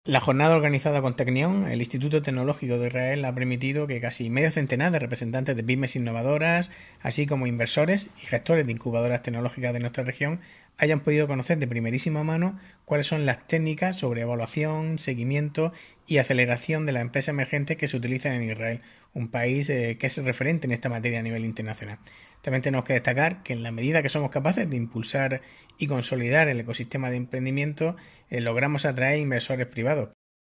La jornada organizada con Tecnion, el Instituto Tecnológico de Israel, ha permitido que casi medio centenar de representantes de pymes innovadoras, así como inversores y gestores de incubadoras tecnológicas de nuestra región, hayan podido conocer de primerísima mano cuáles son las técnicas sobre evaluación, seguimiento y aceleración de las empresas emergentes que se utilizan en Israel, un país que es referente en esta materia a nivel internacional. También tenemos que destacar que en la medida que somos capaces de impulsar y consolidar el ecosistema de emprendimiento, logramos atraer inversores privados